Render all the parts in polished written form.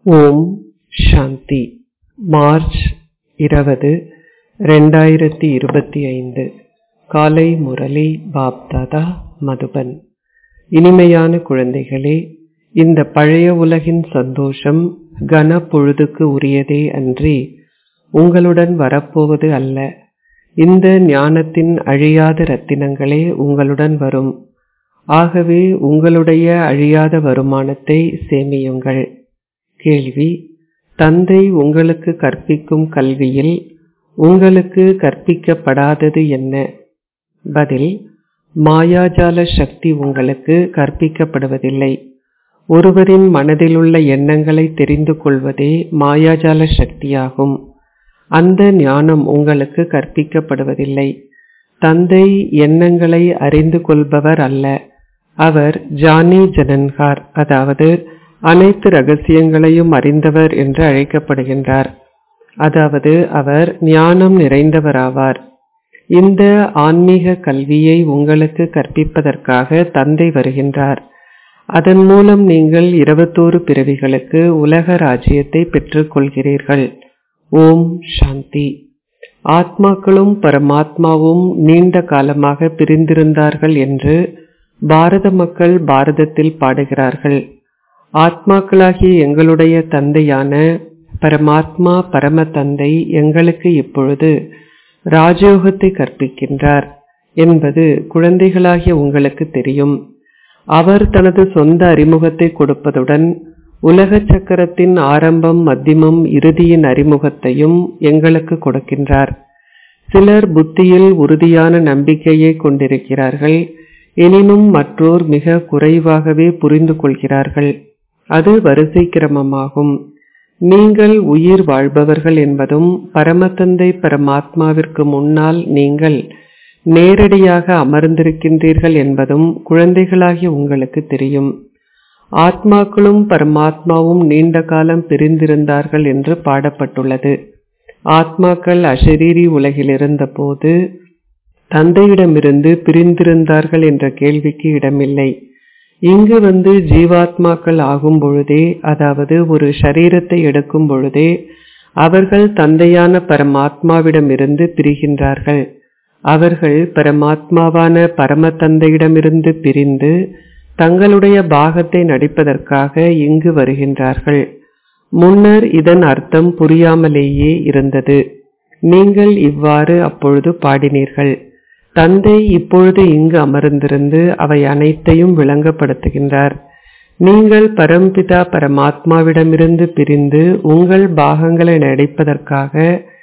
ஓம் சாந்தி. March 20, 2025 காலை முரளி பாப்தாதா மதுபன். இனிமையான குழந்தைகளே, இந்த பழைய உலகின் சந்தோஷம் கன பொழுதுக்கு உரியதே அன்றி உங்களுடன் வரப்போவது அல்ல. இந்த ஞானத்தின் அழியாத ரத்தினங்களே உங்களுடன் வரும். ஆகவே உங்களுடைய அழியாத வருமானத்தை சேமியுங்கள். கேள்வி: தந்தை உங்களுக்கு கற்பிக்கும் கல்வியில் உங்களுக்கு கற்பிக்கப்படாதது என்ன? பதில்: மாயாஜால சக்தி உங்களுக்கு கற்பிக்கப்படுவதில்லை. ஒருவரின் மனதிலுள்ள எண்ணங்களை தெரிந்து கொள்வதே மாயாஜால சக்தியாகும். அந்த ஞானம் உங்களுக்கு கற்பிக்கப்படுவதில்லை. தந்தை எண்ணங்களை அறிந்து கொள்பவர் அல்ல. அவர் ஜானி ஜனன்கார், அதாவது அனைத்து ரகசியங்களையும் அறிந்தவர் என்று அழைக்கப்படுகின்றார். அதாவது அவர் ஞானம் நிறைந்தவராவார். இந்த ஆன்மீக கல்வியை உங்களுக்கு கற்பிப்பதற்காக தந்தை வருகின்றார். அதன் மூலம் நீங்கள் 21 பிறவிகளுக்கு உலக ராஜ்யத்தை பெற்றுக் கொள்கிறீர்கள். ஓம் சாந்தி. ஆத்மாக்களும் பரமாத்மாவும் நீண்ட காலமாக பிரிந்திருந்தார்கள் என்று பாரத மக்கள் பாரதத்தில் பாடுகிறார்கள். ஆத்மாக்களாகிய எங்களுடைய தந்தையான பரமாத்மா பரம தந்தை எங்களுக்கு இப்பொழுது ராஜயோகத்தை கற்பிக்கின்றார் என்பது குழந்தைகளாகிய உங்களுக்கு தெரியும். அவர் தனது சொந்த அறிமுகத்தை கொடுப்பதுடன் உலக சக்கரத்தின் ஆரம்பம், மத்தியமம், இறுதியின் அறிமுகத்தையும் எங்களுக்கு கொடுக்கின்றார். சிலர் புத்தியில் உறுதியான நம்பிக்கையை கொண்டிருக்கிறார்கள். எனினும் மற்றோர் மிக குறைவாகவே புரிந்து கொள்கிறார்கள். அது வரிசை கிரமமாகும். நீங்கள் உயிர் வாழ்பவர்கள் என்பதும் பரமதந்தை பரமாத்மாவிற்கு முன்னால் நீங்கள் நேரடியாக அமர்ந்திருக்கின்றீர்கள் என்பதும் குழந்தைகளாகிய உங்களுக்கு தெரியும். ஆத்மாக்களும் பரமாத்மாவும் நீண்ட காலம் பிரிந்திருந்தார்கள் என்று பாடப்பட்டுள்ளது. ஆத்மாக்கள் அஷரீரி உலகில் இருந்த போது தந்தையிடமிருந்து பிரிந்திருந்தார்கள் என்ற கேள்விக்கு இடமில்லை. இங்கு வந்து ஜீவாத்மாக்கள் ஆகும் பொழுதே, அதாவது ஒரு ஷரீரத்தை எடுக்கும் பொழுதே அவர்கள் தந்தையான பரமாத்மாவிடமிருந்து பிரிகின்றார்கள். அவர்கள் பரமாத்மாவான பரம தந்தையிடமிருந்து பிரிந்து தங்களுடைய பாகத்தை நடிப்பதற்காக இங்கு வருகின்றார்கள். முன்னர் இதன் அர்த்தம் புரியாமலேயே இருந்தது. நீங்கள் இவ்வாறு அப்பொழுது பாடினீர்கள். தந்தை இப்பொழுது இங்கு அமர்ந்திருந்து அவை அனைத்தையும் விளங்கப்படுத்துகின்றார். நீங்கள் பரம்பிதா பரமாத்மாவிடமிருந்து பிரிந்து உங்கள் பாகங்களை நடிப்பதற்காக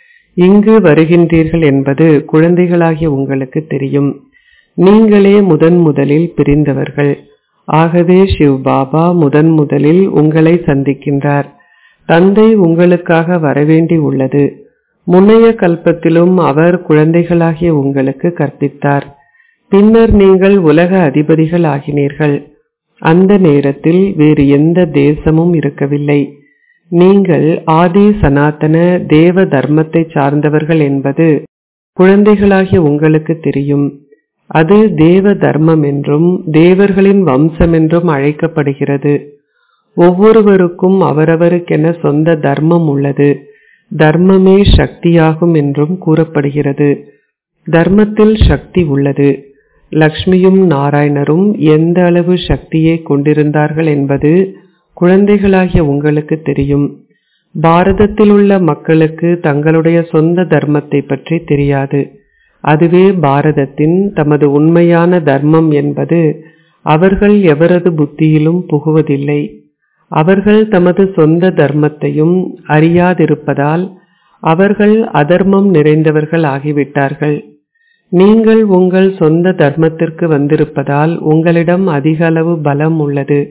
இங்கு வருகின்றீர்கள் என்பது குழந்தைகளாகிய உங்களுக்கு தெரியும். நீங்களே முதலில் பிரிந்தவர்கள். ஆகவே சிவ் பாபா முதலில் உங்களை சந்திக்கின்றார். தந்தை உங்களுக்காக வரவேண்டி உள்ளது. முன்னைய கல்பத்திலும் அவர் குழந்தைகளாகிய உங்களுக்கு கற்பித்தார். பின்னர் நீங்கள் உலக அதிபதிகள் ஆகினீர்கள். அந்த நேரத்தில் வேறு எந்த தேசமும் இருக்கவில்லை. நீங்கள் ஆதி சனாதன தேவ தர்மத்தை சார்ந்தவர்கள் என்பது குழந்தைகளாகிய உங்களுக்கு தெரியும். அது தேவ தர்மம் என்றும் தேவர்களின் வம்சம் என்றும் அழைக்கப்படுகிறது. ஒவ்வொருவருக்கும் அவரவருக்கென சொந்த தர்மம் உள்ளது. தர்மமே சக்தியாகும் என்றும் கூறப்படுகிறது. தர்மத்தில் சக்தி உள்ளது. லக்ஷ்மியும் நாராயணரும் எந்த அளவு சக்தியை கொண்டிருந்தார்கள் என்பது குழந்தைகளாகிய உங்களுக்கு தெரியும். பாரதத்தில் உள்ள மக்களுக்கு தங்களுடைய சொந்த தர்மத்தை பற்றி தெரியாது. அதுவே பாரதத்தின் தமது உண்மையான தர்மம் என்பது அவர்கள் எவரது புத்தியிலும் புகுவதில்லை. அவர்கள் தமது சொந்த தர்மத்தையும் அறியாதிருப்பதால் அவர்கள் அதர்மம் நிறைந்தவர்கள் ஆகிவிட்டார்கள். நீங்கள் உங்கள் சொந்த தர்மத்திற்கு வந்திருப்பதால் உங்களிடம் அதிக அளவு பலம் உள்ளது.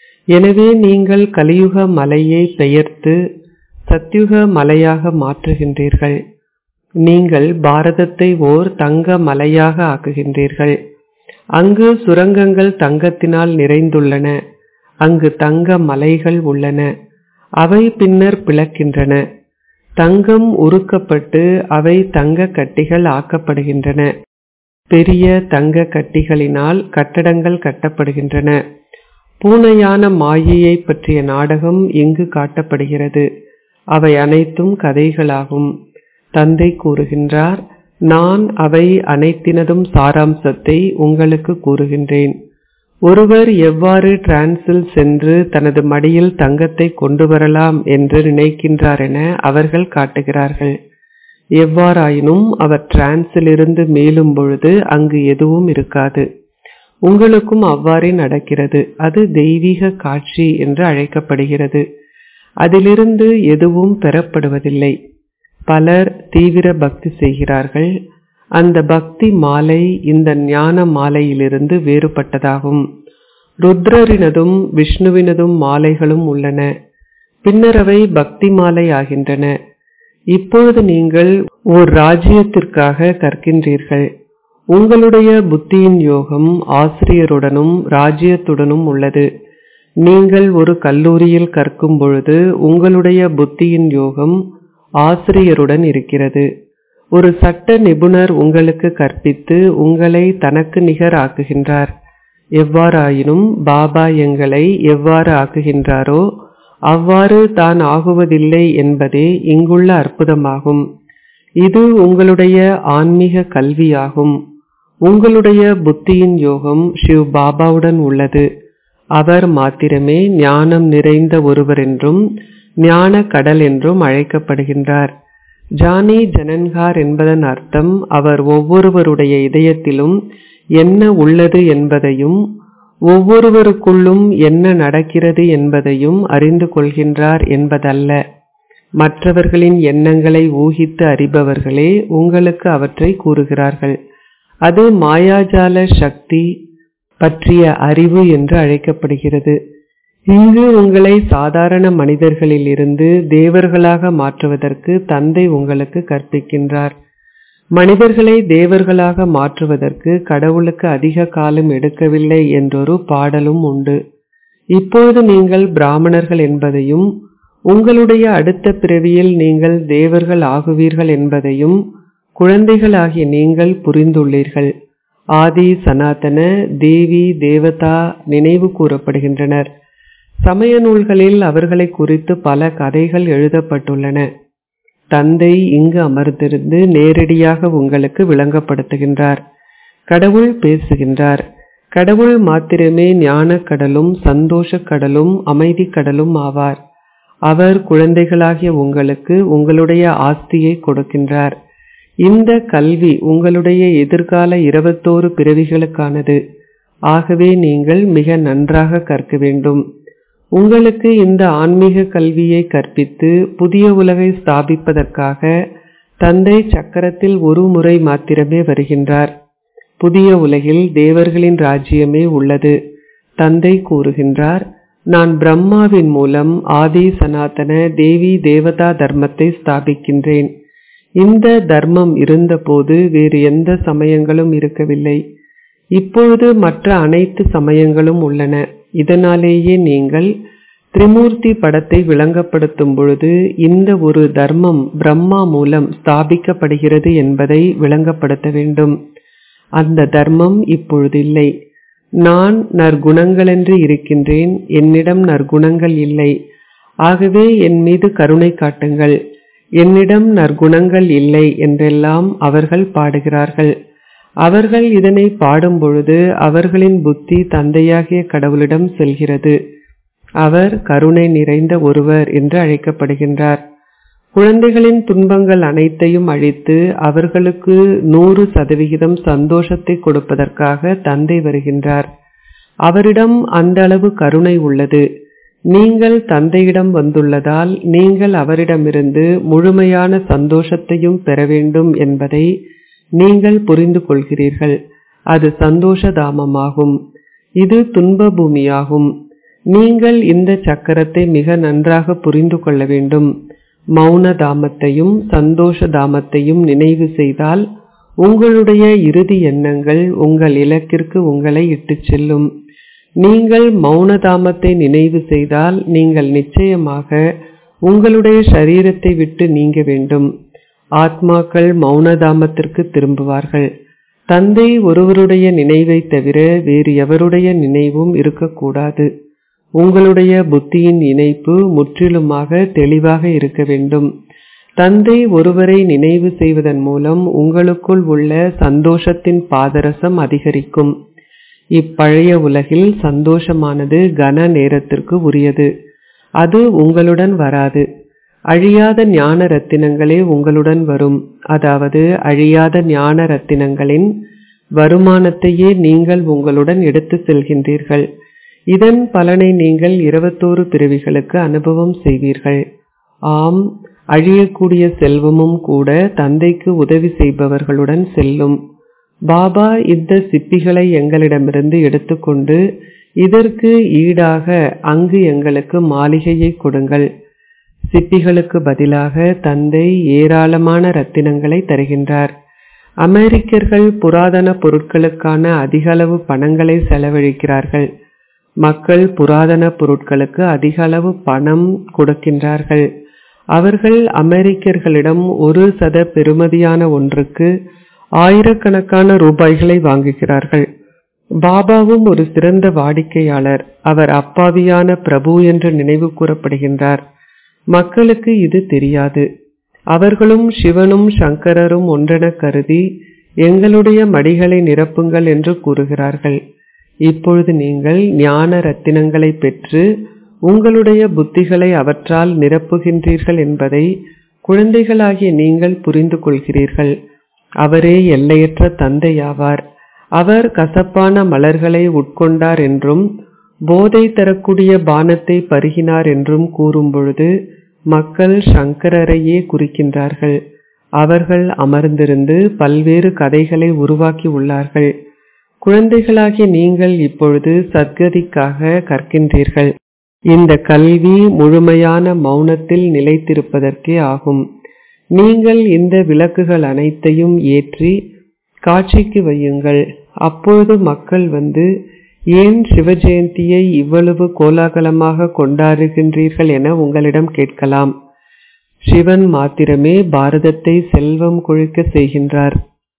எனவே நீங்கள் கலியுக மலையை பெயர்த்து சத்யுக மலையாக மாற்றுகின்றீர்கள். நீங்கள் பாரதத்தை ஓர் தங்க மலையாக ஆக்குகின்றீர்கள். அங்கு சுரங்கங்கள் தங்கத்தினால் நிறைந்துள்ளன. அங்கு தங்க மலைகள் உள்ளன. அவை பின்னர் பிளக்கின்றன. தங்கம் உருக்கப்பட்டு அவை தங்க கட்டிகள் ஆக்கப்படுகின்றன. பெரிய தங்க கட்டிகளினால் கட்டடங்கள் கட்டப்படுகின்றன. பூனையான மாயையை பற்றிய நாடகம் இங்கு காட்டப்படுகிறது. அவை அனைத்தும் கதைகளாகும். தந்தை கூறுகின்றார், நான் அவை அனைத்தினதும் சாராம்சத்தை உங்களுக்கு கூறுகின்றேன். ஒருவர் எவ்வாறு டிரான்ஸில் சென்று தனது மடியில் தங்கத்தை கொண்டு வரலாம் என்று நினைக்கின்றார் என அவர்கள் காட்டுகிறார்கள். எவ்வாறாயினும் அவர் டிரான்ஸிலிருந்து மீளும் பொழுது அங்கு எதுவும் இருக்காது. உங்களுக்கும் அவ்வாறே நடக்கிறது. அது தெய்வீக காட்சி என்று அழைக்கப்படுகிறது. அதிலிருந்து எதுவும் பெறப்படுவதில்லை. பலர் தீவிர பக்தி செய்கிறார்கள். அந்த பக்தி மாலை இந்த ஞான மாலையிலிருந்து வேறுபட்டதாகும். ருத்ரரினதும் விஷ்ணுவினதும் மாலைகளும் உள்ளன. பின்னர் அவை பக்தி மாலை ஆகின்றன. இப்பொழுது நீங்கள் ஓர் ராஜ்யத்திற்காக கற்கின்றீர்கள். உங்களுடைய புத்தியின் யோகம் ஆசிரியருடனும் ராஜ்யத்துடனும் உள்ளது. நீங்கள் ஒரு கல்லூரியில் கற்கும் பொழுது உங்களுடைய புத்தியின் யோகம் ஆசிரியருடன் இருக்கிறது. ஒரு சட்ட நிபுணர் உங்களுக்கு கற்பித்து உங்களை தனக்கு நிகர் ஆக்குகின்றார். எவ்வாறாயினும் பாபா எங்களை எவ்வாறு ஆக்குகின்றாரோ அவ்வாறு தான் ஆகுவதில்லை என்பதே இங்குள்ள அற்புதமாகும். இது உங்களுடைய ஆன்மீக கல்வியாகும். உங்களுடைய புத்தியின் யோகம் சிவ் பாபாவுடன் உள்ளது. அவர் மாத்திரமே ஞானம் நிறைந்த ஒருவர் என்றும் ஞான கடல் என்றும் அழைக்கப்படுகின்றார். ஜானி ஜனன்கார் என்பதன் அர்த்தம் அவர் ஒவ்வொருவருடைய இதயத்திலும் என்ன உள்ளது என்பதையும் ஒவ்வொருவருக்குள்ளும் என்ன நடக்கிறது என்பதையும் அறிந்து கொள்கின்றார் என்பதல்ல. மற்றவர்களின் எண்ணங்களை ஊகித்து அறிபவர்களே உங்களுக்கு அவற்றை கூறுகிறார்கள். அது மாயாஜால சக்தி பற்றிய அறிவு என்று அழைக்கப்படுகிறது. இங்கு உங்களை சாதாரண மனிதர்களில் இருந்து தேவர்களாக மாற்றுவதற்கு தந்தை உங்களுக்கு கற்பிக்கின்றார். மனிதர்களை தேவர்களாக மாற்றுவதற்கு கடவுளுக்கு அதிக காலம் எடுக்கவில்லை என்றொரு பாடலும் உண்டு. இப்பொழுது நீங்கள் பிராமணர்கள் என்பதையும் உங்களுடைய அடுத்த பிறவியில் நீங்கள் தேவர்கள் ஆகுவீர்கள் என்பதையும் குழந்தைகளாகிய நீங்கள் புரிந்துள்ளீர்கள். ஆதி சனாதன தேவி தேவதா நினைவு கூறப்படுகின்றனர். சமய நூல்களில் அவர்களை குறித்து பல கதைகள் எழுதப்பட்டுள்ளன. தந்தை இங்கு அமர்ந்திருந்து நேரடியாக உங்களுக்கு விளங்கப்படுத்துகின்றார். கடவுள் பேசுகின்றார். கடவுள் மாத்திரமே ஞான கடலும் சந்தோஷ கடலும் அமைதி கடலும் ஆவார். அவர் குழந்தைகளாகிய உங்களுக்கு உங்களுடைய ஆஸ்தியை கொடுக்கின்றார். இந்த கல்வி உங்களுடைய எதிர்கால 21 பிறவிகளுக்கானது. ஆகவே நீங்கள் மிக நன்றாக கற்க வேண்டும். உங்களுக்கு இந்த ஆன்மீக கல்வியை கற்பித்து புதிய உலகை ஸ்தாபிப்பதற்காக தந்தை சக்கரத்தில் ஒரு முறை மாத்திரமே வருகின்றார். புதிய உலகில் தேவர்களின் ராஜ்யமே உள்ளது. தந்தை கூறுகின்றார், நான் பிரம்மாவின் மூலம் ஆதி சனாதன தேவி தேவதா தர்மத்தை ஸ்தாபிக்கின்றேன். இந்த தர்மம் இருந்தபோது வேறு எந்த சமயங்களும் இருக்கவில்லை. இப்பொழுது மற்ற அனைத்து சமயங்களும் உள்ளன. இதனாலேயே நீங்கள் திரிமூர்த்தி படத்தை விளங்கப்படுத்தும் பொழுது இந்த ஒரு தர்மம் பிரம்மா மூலம் ஸ்தாபிக்கப்படுகிறது என்பதை விளங்கப்படுத்த வேண்டும். அந்த தர்மம் இப்பொழுது இல்லை. நான் நற்குணங்களென்று இருக்கின்றேன். என்னிடம் நற்குணங்கள் இல்லை. ஆகவே என் மீது கருணை காட்டுங்கள். என்னிடம் நற்குணங்கள் இல்லை என்றெல்லாம் அவர்கள் பாடுகிறார்கள். அவர்கள் இதனை பாடும் பொழுது அவர்களின் புத்தி தந்தையாகிய கடவுளிடம் செல்கிறது. அவர் கருணை நிறைந்த ஒருவர் என்று அழைக்கப்படுகின்றார். குழந்தைகளின் துன்பங்கள் அனைத்தையும் அழித்து அவர்களுக்கு 100% சந்தோஷத்தை கொடுப்பதற்காக தந்தை வருகின்றார். அவரிடம் அந்த அளவு கருணை உள்ளது. நீங்கள் தந்தையிடம் வந்துள்ளதால் நீங்கள் அவரிடமிருந்து முழுமையான சந்தோஷத்தையும் பெற வேண்டும் என்பதை நீங்கள் புரிந்து கொள்கிறீர்கள். அது சந்தோஷ தாமமாகும். இது துன்ப பூமியாகும். நீங்கள் இந்த சக்கரத்தை மிக நன்றாக புரிந்து கொள்ள வேண்டும். மௌன தாமத்தையும் சந்தோஷ தாமத்தையும் நினைவு செய்தால் உங்களுடைய இறுதி எண்ணங்கள் உங்கள் இலக்கிற்கு உங்களை இட்டுச் செல்லும். நீங்கள் மௌன தாமத்தை நினைவு செய்தால் நீங்கள் நிச்சயமாக உங்களுடைய சரீரத்தை விட்டு நீங்க வேண்டும். ஆத்மாக்கள் மௌன தாமத்திற்கு திரும்புவார்கள். தந்தை ஒருவருடைய நினைவை தவிர வேறு எவருடைய நினைவும் இருக்கக்கூடாது. உங்களுடைய புத்தியின் இணைப்பு முற்றிலுமாக தெளிவாக இருக்க வேண்டும். தந்தை ஒருவரை நினைவு செய்வதன் மூலம் உங்களுக்குள் உள்ள சந்தோஷத்தின் பாதரசம் அதிகரிக்கும். இப்பழைய உலகில் சந்தோஷமானது கன நேரத்திற்கு உரியது. அது உங்களுடன் வராது. அழியாத ஞான ரத்தினங்களே உங்களுடன் வரும். அதாவது அழியாத ஞான ரத்தினங்களின் வருமானத்தையே நீங்கள் உங்களுடன் எடுத்து செல்கின்றீர்கள். இதன் பலனை நீங்கள் 21 பிறவிகளுக்கு அனுபவம் செய்வீர்கள். ஆம், அழியக்கூடிய செல்வமும் கூட தந்தைக்கு உதவி செய்பவர்களுடன் செல்லும். பாபா இந்த சிப்பிகளை எங்களிடமிருந்து எடுத்துக்கொண்டு இதற்கு ஈடாக அங்கு எங்களுக்கு மாளிகையை கொடுங்கள். சிப்பிகளுக்கு பதிலாக தந்தை ஏராளமான ரத்தினங்களை தருகின்றார். அமெரிக்கர்கள் புராதன பொருட்களுக்கான அதிகளவு பணங்களை செலவழிக்கிறார்கள். மக்கள் புராதன பொருட்களுக்கு அதிக அளவு பணம் கொடுக்கின்றார்கள். அவர்கள் அமெரிக்கர்களிடம் 1% பெறுமதியான ஒன்றுக்கு ஆயிரக்கணக்கான ரூபாய்களை வாங்குகிறார்கள். பாபாவும் ஒரு சிறந்த வாடிக்கையாளர். அவர் அப்பாவியான பிரபு என்று நினைவு கூறப்படுகின்றார். மக்களுக்கு இது தெரியாது. அவர்களும் சிவனும் சங்கரரும் ஒன்றென கருதி எங்களுடைய மடிகளை நிரப்புங்கள் என்று கூறுகிறார்கள். இப்பொழுது நீங்கள் ஞான ரத்தினங்களை பெற்று உங்களுடைய புத்திகளை அவற்றால் நிரப்புகின்றீர்கள் என்பதை குழந்தைகளாகிய நீங்கள் புரிந்து கொள்கிறீர்கள். அவரே எல்லையற்ற தந்தையாவார். அவர் கசப்பான மலர்களை உட்கொண்டார் என்றும் போதை தரக்கூடிய பானத்தை பருகினார் என்றும் கூறும் பொழுது மக்கள் சங்கரரையே குறிக்கின்றார்கள். அவர்கள் அமர்ந்திருந்து பல்வேறு கதைகளை உருவாக்கி உள்ளார்கள். குழந்தைகளாகிய நீங்கள் இப்பொழுது சத்கதிக்காக கற்கின்றீர்கள். இந்த கல்வி முழுமையான மௌனத்தில் நிலைத்திருப்பதற்கே ஆகும். நீங்கள் இந்த விளக்குகள் அனைத்தையும் ஏற்றி காட்சிக்கு வையுங்கள். அப்பொழுது மக்கள் வந்து ஏன் சிவஜெயந்தியை இவ்வளவு கோலாகலமாக கொண்டாடுகின்றீர்கள் என உங்களிடம் கேட்கலாம். சிவன் மாத்திரமே பாரதத்தை செல்வம் கொழிக்க செய்கின்றார்.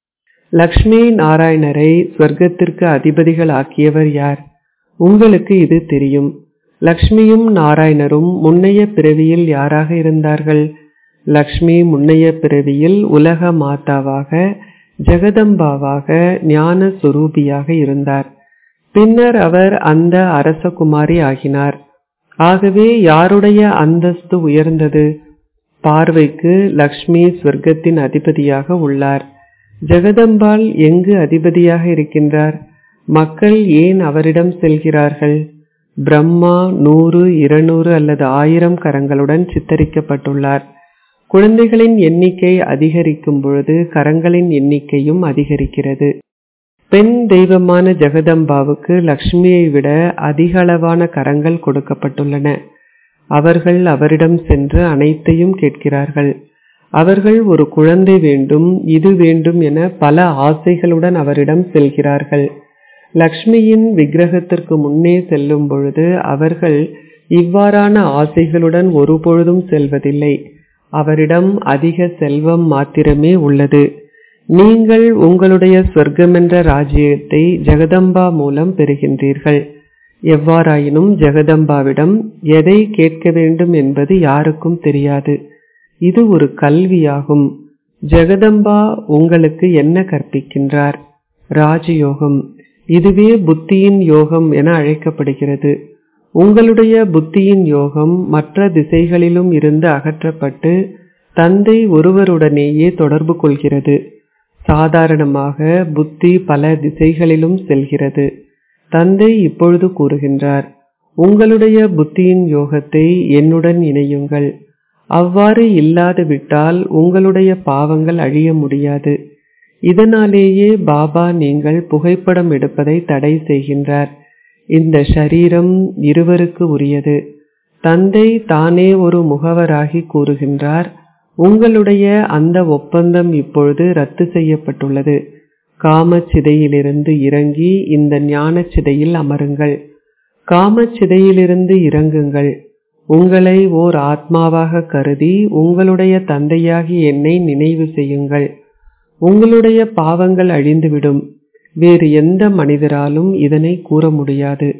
லக்ஷ்மி நாராயணரை ஸ்வர்க்கத்திற்கு அதிபதிகள் ஆக்கியவர் யார்? உங்களுக்கு இது தெரியும். லக்ஷ்மியும் நாராயணரும் முன்னைய பிறவியில் யாராக இருந்தார்கள்? லக்ஷ்மி முன்னைய பிறவியில் உலக மாதாவாக, ஜெகதம்பாவாக, ஞான சுரூபியாக இருந்தார். பின்னர் அவர் அந்த அரசகுமாரி ஆகினார். ஆகவே யாருடைய அந்தஸ்து உயர்ந்தது? பார்வைக்கு லக்ஷ்மி ஸ்வர்க்கத்தின் அதிபதியாக உள்ளார். ஜெகதம்பாள் எங்கு அதிபதியாக இருக்கின்றார்? மக்கள் ஏன் அவரிடம் செல்கிறார்கள்? பிரம்மா 100, 200 அல்லது 1000 கரங்களுடன் சித்தரிக்கப்பட்டுள்ளார். குழந்தைகளின் எண்ணிக்கை அதிகரிக்கும் பொழுது கரங்களின் எண்ணிக்கையும் அதிகரிக்கிறது. பெண் தெய்வமான ஜெகதம்பாவுக்கு லக்ஷ்மியை விட அதிக அளவான கரங்கள் கொடுக்கப்பட்டுள்ளன. அவர்கள் அவரிடம் சென்று அனைத்தையும் கேட்கிறார்கள். அவர்கள் ஒரு குழந்தை வேண்டும், இது வேண்டும் என பல ஆசைகளுடன் அவரிடம் செல்கிறார்கள். லக்ஷ்மியின் விக்கிரகத்திற்கு முன்னே செல்லும் பொழுது அவர்கள் இவ்வாறான ஆசைகளுடன் ஒருபொழுதும் செல்வதில்லை. அவரிடம் அதிக செல்வம் மாத்திரமே உள்ளது. நீங்கள் உங்களுடைய சொர்க்கமென்ற ராஜ்யத்தை ஜெகதம்பா மூலம் பெறுகின்றீர்கள். எவ்வாறாயினும் ஜெகதம்பாவிடம் எதை கேட்க வேண்டும் என்பது யாருக்கும் தெரியாது. இது ஒரு கல்வியாகும். ஜெகதம்பா உங்களுக்கு என்ன கற்பிக்கின்றார்? ராஜயோகம். இதுவே புத்தியின் யோகம் என அழைக்கப்படுகிறது. உங்களுடைய புத்தியின் யோகம் மற்ற திசைகளிலும் இருந்து அகற்றப்பட்டு தந்தை ஒருவருடனேயே தொடர்பு கொள்கிறது. சாதாரணமாக புத்தி பல திசைகளிலும் செல்கிறது. தந்தை இப்பொழுது கூறுகின்றார், உங்களுடைய புத்தியின் யோகத்தை என்னுடன் இணையுங்கள். அவ்வாறு இல்லாது விட்டால் உங்களுடைய பாவங்கள் அழிய முடியாது. இதனாலேயே பாபா நீங்கள் புகைப்படம் எடுப்பதை தடை செய்கின்றார். இந்த ஷரீரம் இருவருக்கு உரியது. தந்தை தானே ஒரு முகவராகி கூறுகின்றார், உங்களுடைய அந்த ஒப்பந்தம் இப்பொழுது ரத்து செய்யப்பட்டுள்ளது. காமச்சிதையிலிருந்து இறங்கி இந்த ஞான சிதையில் அமருங்கள். காமச்சிதையிலிருந்து இறங்குங்கள். உங்களை ஓர் ஆத்மாவாக கருதி உங்களுடைய தந்தையாகி என்னை நினைவு செய்யுங்கள். உங்களுடைய பாவங்கள் அழிந்துவிடும். வேறு எந்த மனிதராலும் இதனை கூற முடியாது.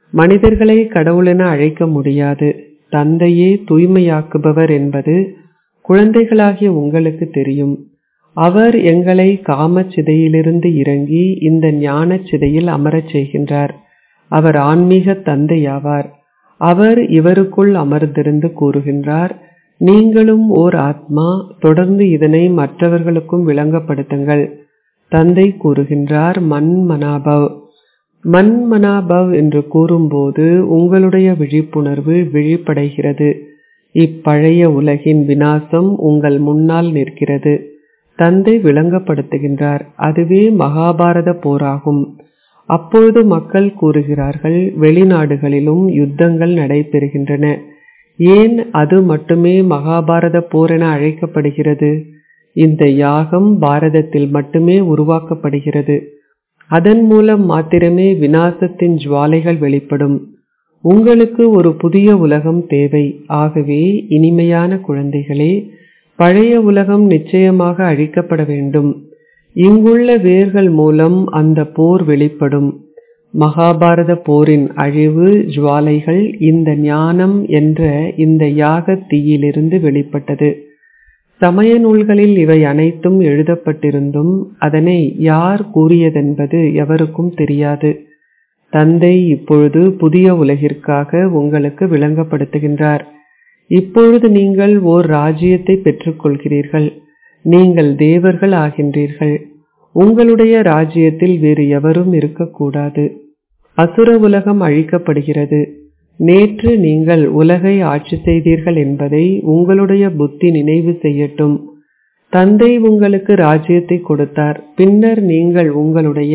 மனிதர்களை கடவுளென அழைக்க முடியாது. தந்தையே தூய்மையாக்குபவர் என்பது குழந்தைகளாகிய உங்களுக்கு தெரியும். அவர் எங்களை காமச் சிதையிலிருந்து இறங்கி இந்த ஞானச் சிதையில் அமரச் செய்கின்றார். அவர் ஆன்மீக தந்தையாவார். அவர் இவருக்குள் அமர்ந்திருந்து கூறுகின்றார், நீங்களும் ஓர் ஆத்மா, தொடர்ந்து இதனை மற்றவர்களுக்கும் விளங்கப்படுத்துங்கள். தந்தை கூறுகின்றார், மன்மனாபவ். மன்மனாபவ் என்று கூறும்போது உங்களுடைய விழிப்புணர்வு விழிப்படைகிறது. இப்பழைய உலகின் விநாசம் உங்கள் முன்னால் நிற்கிறது. தந்தை விளங்கப்படுத்துகின்றார், அதுவே மகாபாரத போராகும். அப்பொழுது மக்கள் கூறுகிறார்கள், வெளிநாடுகளிலும் யுத்தங்கள் நடைபெறுகின்றன. ஏன் அது மட்டுமே மகாபாரத போர் என அழைக்கப்படுகிறது? இந்த யாகம் பாரதத்தில் மட்டுமே உருவாக்கப்படுகிறது. அதன் மூலம் மாத்திரமே விநாசத்தின் ஜுவாலைகள் வெளிப்படும். உங்களுக்கு ஒரு புதிய உலகம் தேவை. ஆகவே இனிமையான குழந்தைகளே, பழைய உலகம் நிச்சயமாக அழிக்கப்பட வேண்டும். இங்குள்ள வேர்கள் மூலம் அந்த போர் வெளிப்படும். மகாபாரத போரின் அழிவு ஜுவாலைகள் இந்த ஞானம் என்ற இந்த யாக தீயிலிருந்து வெளிப்பட்டது. சமய நூல்களில் இவை அனைத்தும் எழுதப்பட்டிருந்தும் அதனை யார் கூறியதென்பது எவருக்கும் தெரியாது. தந்தை இப்பொழுது புதிய உலகிற்காக உங்களுக்கு விளங்கப்படுத்துகின்றார். இப்பொழுது நீங்கள் ஓர் ராஜ்யத்தை பெற்றுக்கொள்கிறீர்கள். நீங்கள் தேவர்கள் ஆகின்றீர்கள். உங்களுடைய ராஜ்யத்தில் வேறு எவரும் இருக்கக்கூடாது. அசுர உலகம் அழிக்கப்படுகிறது. நேற்று நீங்கள் உலகை ஆட்சி செய்தீர்கள் என்பதை உங்களுடைய புத்தி நினைவு செய்யட்டும். தந்தை உங்களுக்கு ராஜ்யத்தை கொடுத்தார். பின்னர் நீங்கள் உங்களுடைய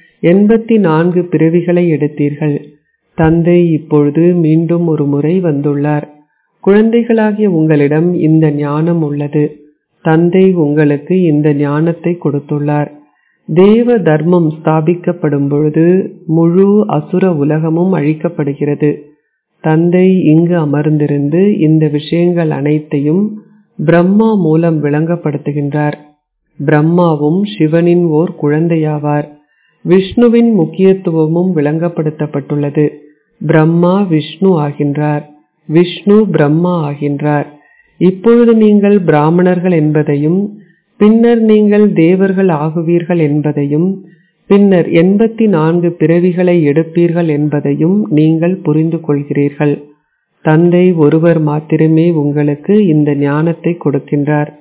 84 பிறவிகளை எடுத்தீர்கள். தந்தை இப்பொழுது மீண்டும் ஒரு முறை வந்துள்ளார். குழந்தைகளாகிய உங்களிடம் இந்த ஞானம் உள்ளது. தந்தை உங்களுக்கு இந்த ஞானத்தை கொடுத்துள்ளார். தேவ தர்மம் ஸ்தாபிக்கப்படும் பொழுது முழு அசுர உலகமும் அழிக்கப்படுகிறது. தந்தை இங்கு அமர்ந்திருந்து இந்த விஷயங்கள் அனைத்தையும் பிரம்மா மூலம் விளங்கப்படுத்துகின்றார். பிரம்மாவும் சிவனின் ஓர் குழந்தையாவார். விஷ்ணுவின் முக்கியத்துவமும் விளங்கப்படுத்தப்பட்டுள்ளது. பிரம்மா விஷ்ணு ஆகின்றார். விஷ்ணு பிரம்மா ஆகின்றார். இப்பொழுது நீங்கள் பிராமணர்கள் என்பதையும் பின்னர் நீங்கள் தேவர்கள் ஆகுவீர்கள் என்பதையும் பின்னர் 84 பிறவிகளை எடுப்பீர்கள் என்பதையும் நீங்கள் புரிந்து கொள்கிறீர்கள். தந்தை ஒருவர் மாத்திரமே உங்களுக்கு இந்த ஞானத்தை கொடுக்கின்றார்.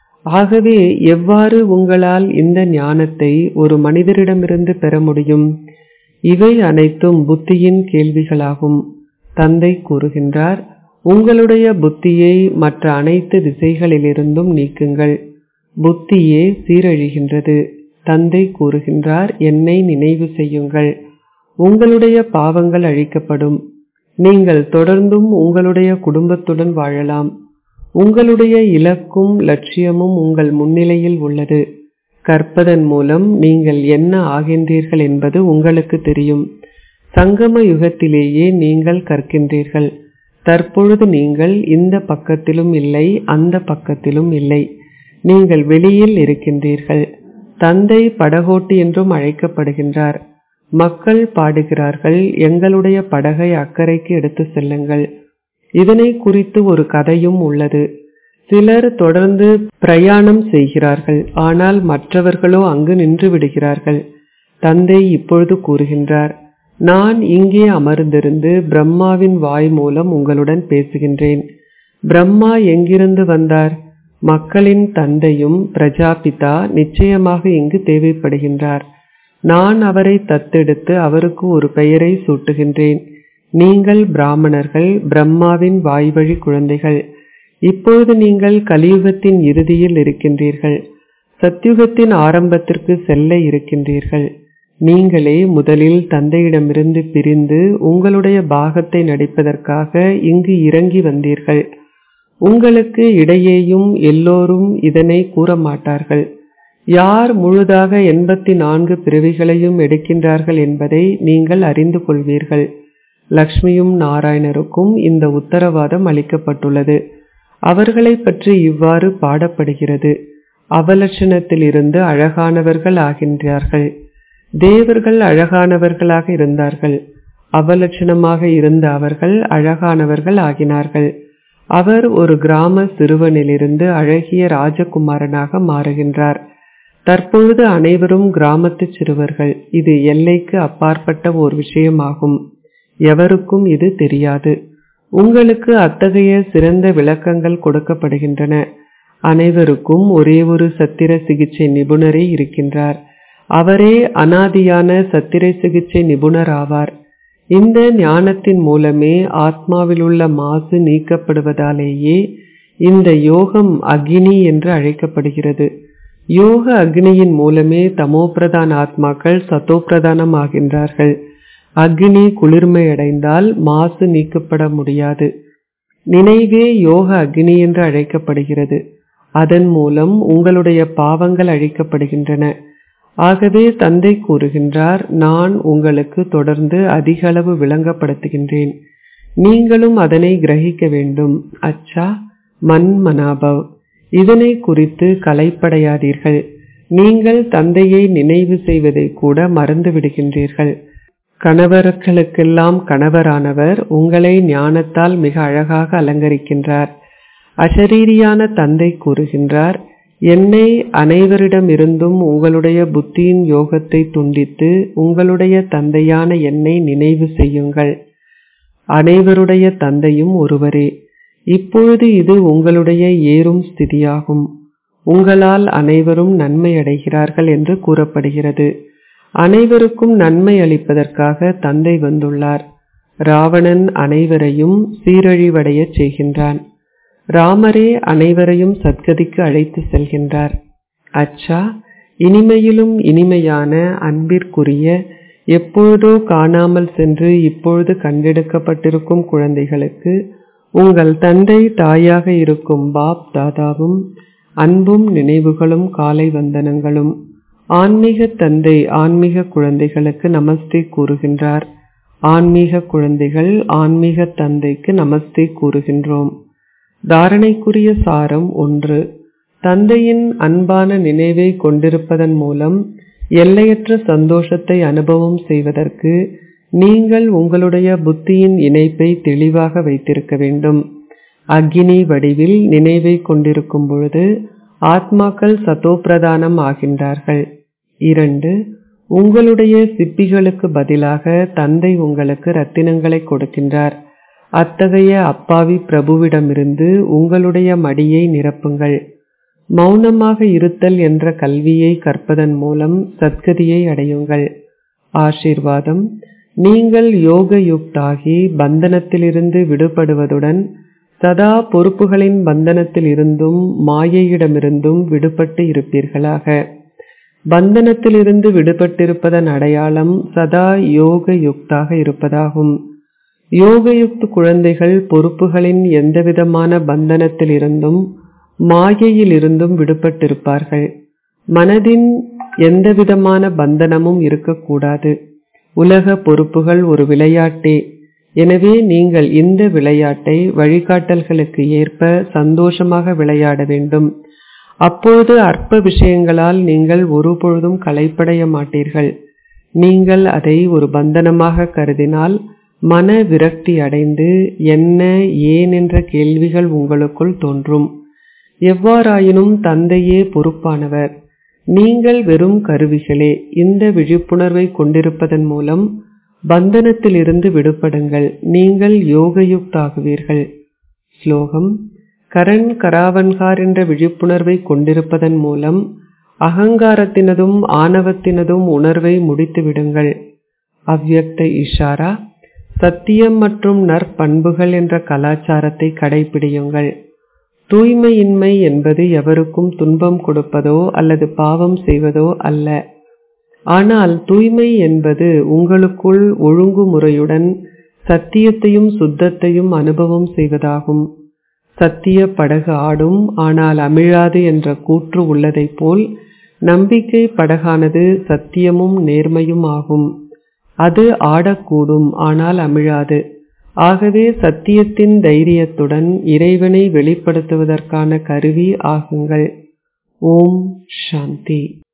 ஆகவே எவ்வாறு உங்களால் இந்த ஞானத்தை ஒரு மனிதரிடமிருந்து பெற முடியும்? இவை அனைத்தும் புத்தியின் கேள்விகளாகும். தந்தை கூறுகின்றார், உங்களுடைய புத்தியை மற்ற அனைத்து திசைகளிலிருந்தும் நீக்குங்கள். புத்தியே சீரழிகின்றது. தந்தை கூறுகின்றார், என்னை நினைவு செய்யுங்கள். உங்களுடைய பாவங்கள் அழிக்கப்படும். நீங்கள் தொடர்ந்தும் உங்களுடைய குடும்பத்துடன் வாழலாம். உங்களுடைய இலக்கும் லட்சியமும் உங்கள் முன்னிலையில் உள்ளது. கற்பதன் மூலம் நீங்கள் என்ன ஆகின்றீர்கள் என்பது உங்களுக்கு தெரியும். சங்கம யுகத்திலேயே நீங்கள் கற்கின்றீர்கள். தற்பொழுது நீங்கள் இந்த பக்கத்திலும் இல்லை, அந்த பக்கத்திலும் இல்லை. நீங்கள் வெளியில் இருக்கின்றீர்கள். தந்தை படகோட்டி என்றும் அழைக்கப்படுகின்றார். மக்கள் பாடுகிறார்கள், எங்களுடைய படகை அக்கறைக்கு எடுத்து செல்லுங்கள். இதனை குறித்து ஒரு கதையும் உள்ளது. சிலர் தொடர்ந்து பிரயாணம் செய்கிறார்கள், ஆனால் மற்றவர்களோ அங்கு நின்று விடுகிறார்கள். தந்தை இப்பொழுது கூறுகின்றார், நான் இங்கே அமர்ந்திருந்து பிரம்மாவின் வாய் மூலம் உங்களுடன் பேசுகின்றேன். பிரம்மா எங்கிருந்து வந்தார்? மக்களின் தந்தையும் பிரஜாபிதா நிச்சயமாக இங்கு தேவைப்படுகின்றார். நான் அவரை தத்தெடுத்து அவருக்கு ஒரு பெயரை சூட்டுகின்றேன். நீங்கள் பிராமணர்கள், பிரம்மாவின் வாய்வழி குழந்தைகள். இப்பொழுது நீங்கள் கலியுகத்தின் இறுதியில் இருக்கின்றீர்கள். சத்யுகத்தின் ஆரம்பத்திற்கு செல்ல இருக்கின்றீர்கள். நீங்களே முதலில் தந்தையிடமிருந்து பிரிந்து உங்களுடைய பாகத்தை நடிப்பதற்காக இங்கு இறங்கி வந்தீர்கள். உங்களுக்கு இடையேயும் எல்லோரும் இதனை கூற மாட்டார்கள். யார் முழுதாக 84 பிறவிகளையும் எடுக்கின்றார்கள் என்பதை நீங்கள் அறிந்து கொள்வீர்கள். லக்ஷ்மியும் நாராயணருக்கும் இந்த உத்தரவாதம் அளிக்கப்பட்டுள்ளது. அவர்களை பற்றி இவ்வாறு பாடப்படுகிறது. அவலட்சணத்தில் இருந்து அழகானவர்கள் ஆகின்றார்கள். தேவர்கள் அழகானவர்களாக இருந்தார்கள். அவலட்சணமாக இருந்த அவர்கள் அழகானவர்கள் ஆகினார்கள். அவர் ஒரு கிராம சிறுவனிலிருந்து அழகிய ராஜகுமாரனாக மாறுகின்றார். தற்பொழுது அனைவரும் கிராமத்து சிறுவர்கள். இது எல்லைக்கு அப்பாற்பட்ட ஓர் விஷயமாகும். எவருக்கும் இது தெரியாது. உங்களுக்கு அத்தகைய சிறந்த விளக்கங்கள் கொடுக்கப்படுகின்றன. அனைவருக்கும் ஒரே ஒரு சத்திர சிகிச்சை நிபுணரே இருக்கின்றார். அவரே அனாதியான சத்திர சிகிச்சை நிபுணர் ஆவார். இந்த ஞானத்தின் மூலமே ஆத்மாவிலுள்ள மாசு நீக்கப்படுவதாலேயே இந்த யோகம் அக்னி என்று அழைக்கப்படுகிறது. யோக அக்னியின் மூலமே தமோபிரதான ஆத்மாக்கள் சத்தோபிரதானம் ஆகின்றார்கள். அக்னி குளிர்மையடைந்தால் மாசு நீக்கப்பட முடியாது. நினைவே யோக அக்னி என்று அழைக்கப்படுகிறது. அதன் மூலம் உங்களுடைய பாவங்கள் அழிக்கப்படுகின்றன. ஆகவே தந்தை கூறுகின்றார், நான் உங்களுக்கு தொடர்ந்து அதிக அளவு விளங்கப்படுத்துகின்றேன். நீங்களும் அதனை கிரகிக்க வேண்டும். அச்சா மன் மனாபவ். இதனை குறித்து கலைப்படையாதீர்கள். நீங்கள் தந்தையை நினைவு செய்வதை கூட மறந்து விடுகின்றீர்கள். கணவர்களுக்கெல்லாம் கணவரானவர் உங்களை ஞானத்தால் மிக அழகாக அலங்கரிக்கின்றார். அசரீரியான தந்தை கூறுகின்றார், என்னை அனைவரிடமிருந்தும் உங்களுடைய புத்தியின் யோகத்தை துண்டித்து உங்களுடைய தந்தையான என்னை நினைவு செய்யுங்கள். அனைவருடைய தந்தையும் ஒருவரே. இப்பொழுது இது உங்களுடைய ஏறும் ஸ்திதியாகும். உங்களால் அனைவரும் நன்மை அடைகிறார்கள் என்று கூறப்படுகிறது. அனைவருக்கும் நன்மை அளிப்பதற்காக தந்தை வந்துள்ளார். ராவணன் அனைவரையும் சீரழிவடைய செய்கின்றான். ராமரே அனைவரையும் சத்கதிக்கு அழைத்து செல்கின்றார். அச்சா, இனிமையிலும் இனிமையான அன்பிற்குரிய எப்பொழுதோ காணாமல் சென்று இப்பொழுது கண்டெடுக்கப்பட்டிருக்கும் குழந்தைகளுக்கு உங்கள் தந்தை தாயாக இருக்கும் பாப் தாதாவும் அன்பும் நினைவுகளும் காலை வந்தனங்களும். ஆன்மீக தந்தை ஆன்மீக குழந்தைகளுக்கு நமஸ்தே கூறுகின்றார். ஆன்மீக குழந்தைகள் ஆன்மீக தந்தைக்கு நமஸ்தே கூறுகின்றோம். தாரணைக்குரிய சாரம் 1. தந்தையின் அன்பான நினைவை கொண்டிருப்பதன் மூலம் எல்லையற்ற சந்தோஷத்தை அனுபவம் செய்வதற்கு நீங்கள் உங்களுடைய புத்தியின் இணைப்பை தெளிவாக வைத்திருக்க வேண்டும். அக்னி வடிவில் நினைவை கொண்டிருக்கும் பொழுது ஆத்மாக்கள் சத்தோபிரதானம் ஆகின்றார்கள். 2. உங்களுடைய சிப்பிகளுக்கு பதிலாக தந்தை உங்களுக்கு ரத்தினங்களை கொடுக்கின்றார். அத்தகைய அப்பாவி பிரபுவிடமிருந்து உங்களுடைய மடியை நிரப்புங்கள். மௌனமாக இருத்தல் என்ற கல்வியை கற்பதன் மூலம் சத்கதியை அடையுங்கள். ஆசீர்வாதம். நீங்கள் யோக யுக்தாகி பந்தனத்திலிருந்து விடுபடுவதுடன் சதா பொறுப்புகளின் பந்தனத்தில் இருந்தும் மாயையிடமிருந்தும் விடுபட்டு இருப்பீர்களாக. பந்தனத்திலிருந்து விடுபட்டிருப்பதன் அடையாளம் சதா யோக யுக்தாக இருப்பதாகும். யோகயுக்த குழந்தைகள் பொறுப்புகளின் எந்தவிதமான பந்தனத்தில் இருந்தும் மாயையில் இருந்தும் விடுபட்டிருப்பார்கள். மனதின் எந்தவிதமான பந்தனமும் இருக்கக்கூடாது. உலக பொறுப்புகள் ஒரு விளையாட்டே. எனவே நீங்கள் இந்த விளையாட்டை வழிகாட்டல்களுக்கு ஏற்ப சந்தோஷமாக விளையாட வேண்டும். அப்பொழுது அற்ப விஷயங்களால் நீங்கள் ஒருபொழுதும் களைப்படைய மாட்டீர்கள். நீங்கள் அதை ஒரு பந்தனமாக கருதினால் மன விரக்தி அடைந்து என்ன ஏன் என்ற கேள்விகள் உங்களுக்குள் தோன்றும். எவ்வாறாயினும் தந்தையே பொறுப்பானவர். நீங்கள் வெறும் கருவிகளே. இந்த விழிப்புணர்வை கொண்டிருப்பதன் மூலம் பந்தனத்தில் இருந்து விடுபடுங்கள். நீங்கள் யோகயுக்தாகுவீர்கள். ஸ்லோகம். கரண் கராவன்கார் என்ற விழிப்புணர்வை கொண்டிருப்பதன் மூலம் அகங்காரத்தினதும் ஆணவத்தினதும் உணர்வை முடித்து விடுங்கள். அவ்யக்த இஷாரா. சத்தியம் மற்றும் நற்பண்புகள் என்ற கலாச்சாரத்தை கடைபிடியுங்கள். தூய்மையின்மை என்பது எவருக்கும் துன்பம் கொடுப்பதோ அல்லது பாவம் செய்வதோ அல்ல. ஆனால் தூய்மை என்பது உங்களுக்குள் ஒழுங்குமுறையுடன் சத்தியத்தையும் சுத்தத்தையும் அனுபவம் செய்வதாகும். சத்திய படகு ஆடும் ஆனால் அமிழாது என்ற கூற்று உள்ளதை போல் நம்பிக்கை படகானது சத்தியமும் நேர்மையும் ஆகும். அது ஆடக்கூடும் ஆனால் அமிழாது. ஆகவே சத்தியத்தின் தைரியத்துடன் இறைவனை வெளிப்படுத்துவதற்கான கருவி ஆகுங்கள். ஓம் சாந்தி.